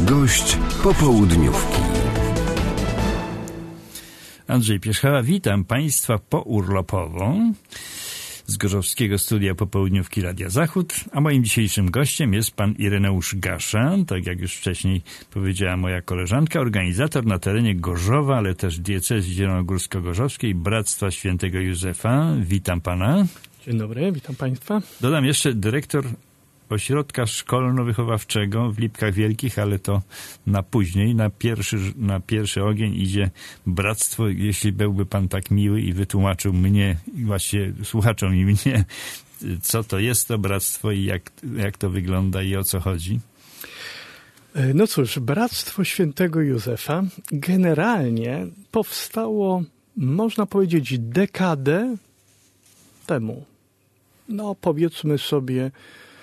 Gość popołudniówki. Andrzej Pierzchała, witam Państwa pourlopowo z Gorzowskiego Studia Popołudniówki Radia Zachód, a moim dzisiejszym gościem jest pan Ireneusz Gasza, tak jak już wcześniej powiedziała moja koleżanka, organizator na terenie Gorzowa, ale też diecezji zielonogórsko-gorzowskiej Bractwa Świętego Józefa. Witam pana. Dzień dobry, witam Państwa. Dodam jeszcze dyrektor ośrodka szkolno-wychowawczego w Lipkach Wielkich, ale to na później, na pierwszy ogień idzie Bractwo. Jeśli byłby pan tak miły i wytłumaczył mnie, właśnie słuchaczom i mnie, co to jest to Bractwo i jak to wygląda i o co chodzi. No cóż, Bractwo Świętego Józefa generalnie powstało, można powiedzieć, dekadę temu. No powiedzmy sobie,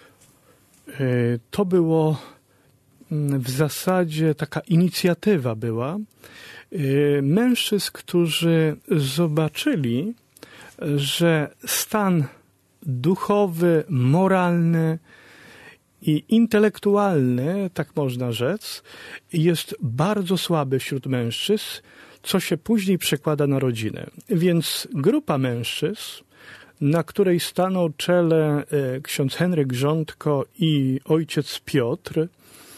to było w zasadzie taka inicjatywa była mężczyzn, którzy zobaczyli, że stan duchowy, moralny i intelektualny, tak można rzec, jest bardzo słaby wśród mężczyzn, co się później przekłada na rodzinę. Więc grupa mężczyzn, na której stanął czele ksiądz Henryk Rządko i ojciec Piotr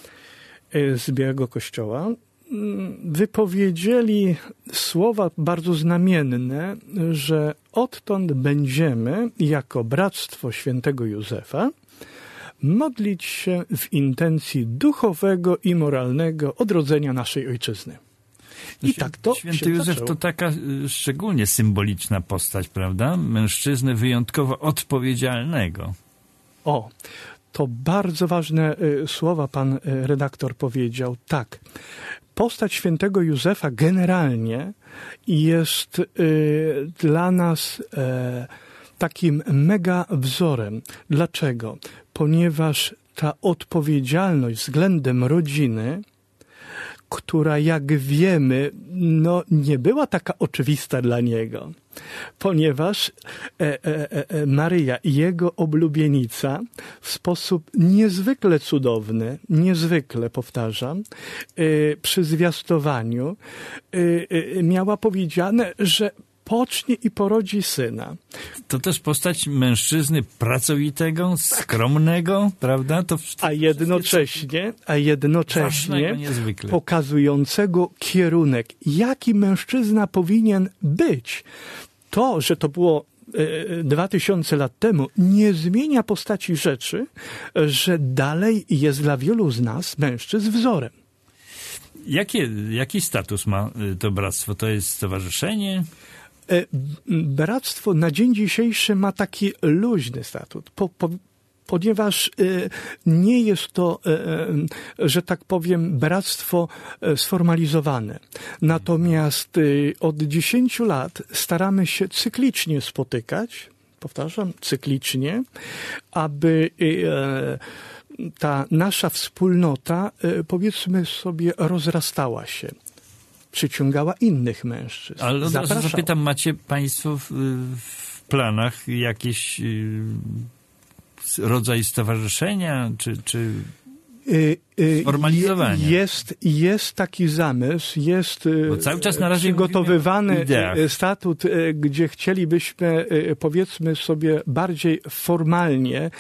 z Białego Kościoła, wypowiedzieli słowa bardzo znamienne, że odtąd będziemy, jako Bractwo Świętego Józefa, modlić się w intencji duchowego i moralnego odrodzenia naszej ojczyzny. I tak to Święty Józef zaczęło. to taka szczególnie symboliczna postać, prawda? Mężczyzny wyjątkowo odpowiedzialnego. O, to bardzo ważne słowa pan redaktor powiedział. Tak, postać Świętego Józefa generalnie jest dla nas takim mega wzorem. Dlaczego? Ponieważ ta odpowiedzialność względem rodziny, która, jak wiemy, no nie była taka oczywista dla niego, ponieważ Maryja, jego oblubienica, w sposób niezwykle cudowny, niezwykle, powtarzam, przy zwiastowaniu miała powiedziane, że pocznie i porodzi syna. To też postać mężczyzny pracowitego, skromnego, prawda? A jednocześnie pokazującego kierunek, jaki mężczyzna powinien być. To, że to było 2000 lat temu, nie zmienia postaci rzeczy, że dalej jest dla wielu z nas mężczyzn wzorem. Jaki status ma to bractwo? To jest stowarzyszenie? Bractwo na dzień dzisiejszy ma taki luźny statut, ponieważ nie jest to, że tak powiem, bractwo sformalizowane. Natomiast od 10 lat staramy się cyklicznie spotykać, powtarzam, cyklicznie, aby ta nasza wspólnota, powiedzmy sobie, rozrastała się. Przyciągała innych mężczyzn. Ale od razu zapytam, macie państwo w planach jakiś rodzaj stowarzyszenia, czy sformalizowania? Jest taki zamysł, jest cały czas na razie przygotowywany statut, gdzie chcielibyśmy, powiedzmy sobie, bardziej formalnie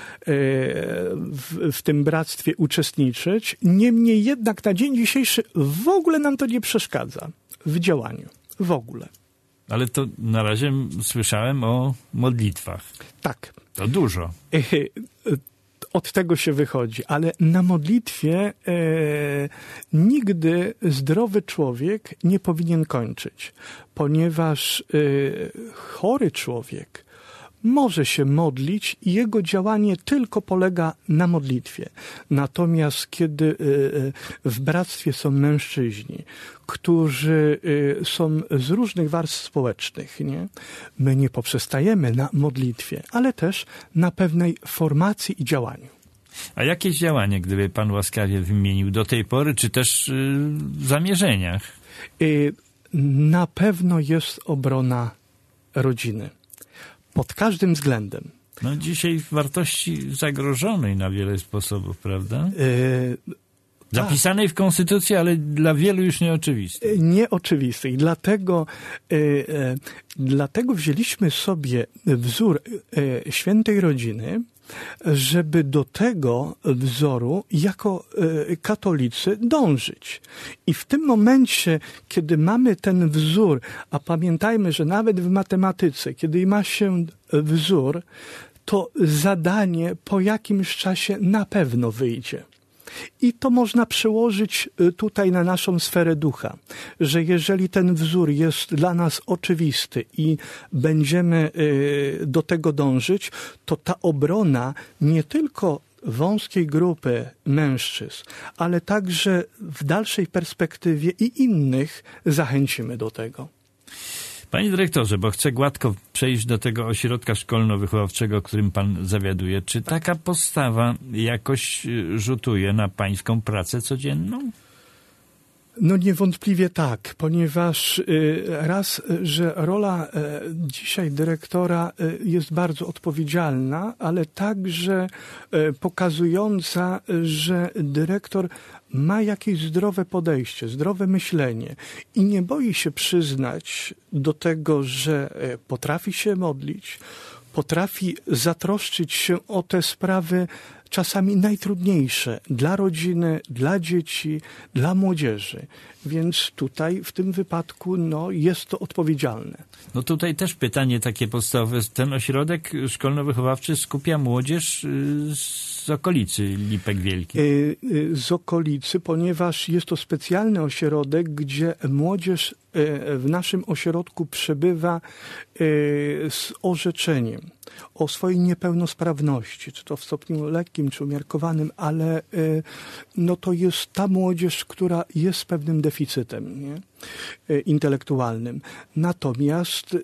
w tym bractwie uczestniczyć. Niemniej jednak na dzień dzisiejszy w ogóle nam to nie przeszkadza w działaniu. W ogóle. Ale to na razie słyszałem o modlitwach. Tak. To dużo. Od tego się wychodzi, ale na modlitwie nigdy zdrowy człowiek nie powinien kończyć, ponieważ chory człowiek może się modlić i jego działanie tylko polega na modlitwie. Natomiast kiedy w bractwie są mężczyźni, którzy są z różnych warstw społecznych, nie? My nie poprzestajemy na modlitwie, ale też na pewnej formacji i działaniu. A jakieś działanie, gdyby pan łaskawie wymienił do tej pory, czy też w zamierzeniach? Na pewno jest obrona rodziny. Pod każdym względem. No dzisiaj wartości zagrożonej na wiele sposobów, prawda? Zapisanej w Konstytucji, ale dla wielu już nieoczywistej. Nieoczywistej. Dlatego wzięliśmy sobie wzór świętej rodziny, żeby do tego wzoru jako katolicy dążyć. I w tym momencie, kiedy mamy ten wzór, a pamiętajmy, że nawet w matematyce, kiedy ma się wzór, to zadanie po jakimś czasie na pewno wyjdzie. I to można przełożyć tutaj na naszą sferę ducha, że jeżeli ten wzór jest dla nas oczywisty i będziemy do tego dążyć, to ta obrona nie tylko wąskiej grupy mężczyzn, ale także w dalszej perspektywie i innych zachęcimy do tego. Panie dyrektorze, bo chcę gładko przejść do tego ośrodka szkolno-wychowawczego, którym pan zawiaduje. Czy taka postawa jakoś rzutuje na pańską pracę codzienną? No niewątpliwie tak, ponieważ że rola dzisiaj dyrektora jest bardzo odpowiedzialna, ale także pokazująca, że dyrektor ma jakieś zdrowe podejście, zdrowe myślenie i nie boi się przyznać do tego, że potrafi się modlić, potrafi zatroszczyć się o te sprawy czasami najtrudniejsze dla rodziny, dla dzieci, dla młodzieży. Więc tutaj w tym wypadku jest to odpowiedzialne. No tutaj też pytanie takie podstawowe. Ten ośrodek szkolno-wychowawczy skupia młodzież z okolicy Lipek Wielkich. Z okolicy, ponieważ jest to specjalny ośrodek, gdzie młodzież w naszym ośrodku przebywa z orzeczeniem o swojej niepełnosprawności, czy to w stopniu lekkim, czy umiarkowanym, ale to jest ta młodzież, która jest z pewnym deficytem, nie? Intelektualnym. Natomiast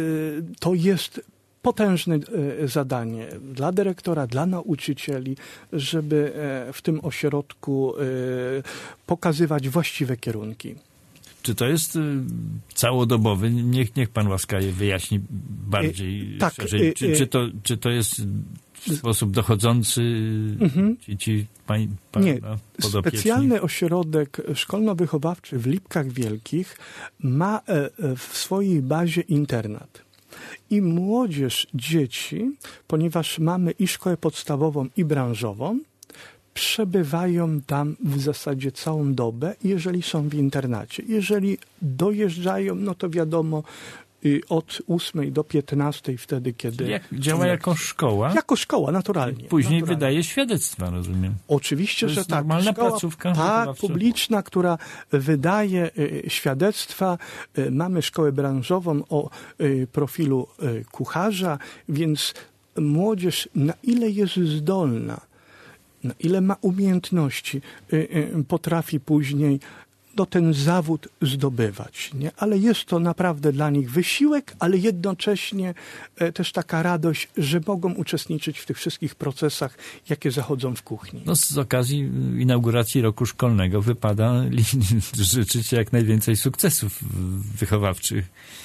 to jest potężne zadanie dla dyrektora, dla nauczycieli, żeby w tym ośrodku pokazywać właściwe kierunki. Czy to jest całodobowy? Niech pan łaskawie wyjaśni bardziej szerzej. Czy to jest w sposób dochodzący ci Nie, podopieczni? Specjalny ośrodek szkolno-wychowawczy w Lipkach Wielkich ma w swojej bazie internat. I młodzież, dzieci, ponieważ mamy i szkołę podstawową, i branżową, przebywają tam w zasadzie całą dobę, jeżeli są w internacie. Jeżeli dojeżdżają, to wiadomo, od 8 do 15, wtedy, kiedy... Działa jako szkoła? Jako szkoła, naturalnie. Później wydaje świadectwa, rozumiem. Oczywiście, że tak. Normalna Szkoła, placówka tak, publiczna, która wydaje świadectwa. Mamy szkołę branżową o profilu kucharza, więc młodzież, na ile jest zdolna, na ile ma umiejętności, potrafi później ten zawód zdobywać. Nie? Ale jest to naprawdę dla nich wysiłek, ale jednocześnie też taka radość, że mogą uczestniczyć w tych wszystkich procesach, jakie zachodzą w kuchni. Z okazji inauguracji roku szkolnego wypada życzyć jak najwięcej sukcesów wychowawczych.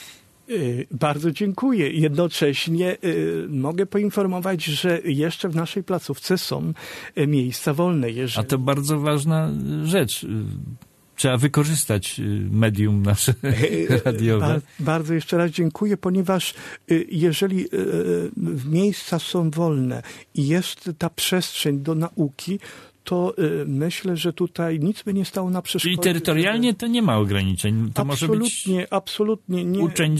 Bardzo dziękuję. Jednocześnie mogę poinformować, że jeszcze w naszej placówce są miejsca wolne. A to bardzo ważna rzecz. Trzeba wykorzystać medium nasze radiowe. Bardzo jeszcze raz dziękuję, ponieważ jeżeli miejsca są wolne i jest ta przestrzeń do nauki, to myślę, że tutaj nic by nie stało na przeszkodzie. Czyli terytorialnie to nie ma ograniczeń. To absolutnie nie. Uczeń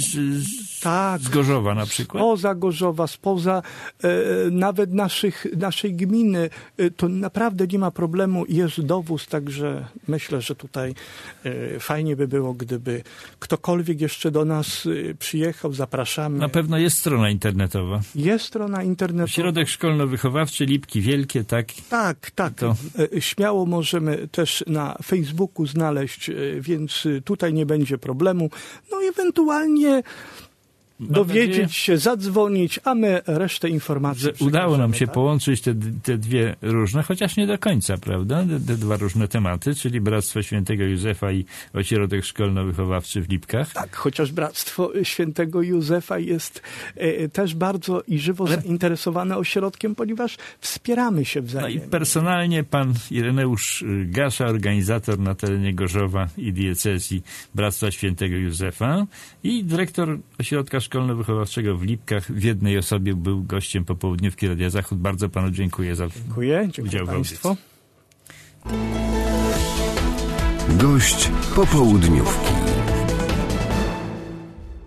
z Gorzowa na przykład? Spoza Gorzowa, spoza nawet naszej gminy. To naprawdę nie ma problemu. Jest dowóz, także myślę, że tutaj fajnie by było, gdyby ktokolwiek jeszcze do nas przyjechał. Zapraszamy. Na pewno jest strona internetowa. Jest strona internetowa. Ośrodek szkolno-wychowawczy Lipki Wielkie, tak? Tak. Śmiało możemy też na Facebooku znaleźć, więc tutaj nie będzie problemu. Ewentualnie dowiedzieć się, zadzwonić, a my resztę informacji że udało nam się tak? połączyć te dwie różne, chociaż nie do końca, prawda? Te dwa różne tematy, czyli Bractwo Świętego Józefa i Ośrodek Szkolno-Wychowawczy w Lipkach. Tak, chociaż Bractwo Świętego Józefa jest też bardzo i żywo zainteresowane ośrodkiem, ponieważ wspieramy się No wzajemnie. i personalnie pan Ireneusz Gasza, organizator na terenie Gorzowa i diecezji Bractwa Świętego Józefa i dyrektor Ośrodka Szkolno-Wychowawczego w Lipkach w jednej osobie był gościem popołudniówki Radia Zachód. Bardzo panu dziękuję za Dziękuję udział w państwu. audycji. Gość popołudniówki.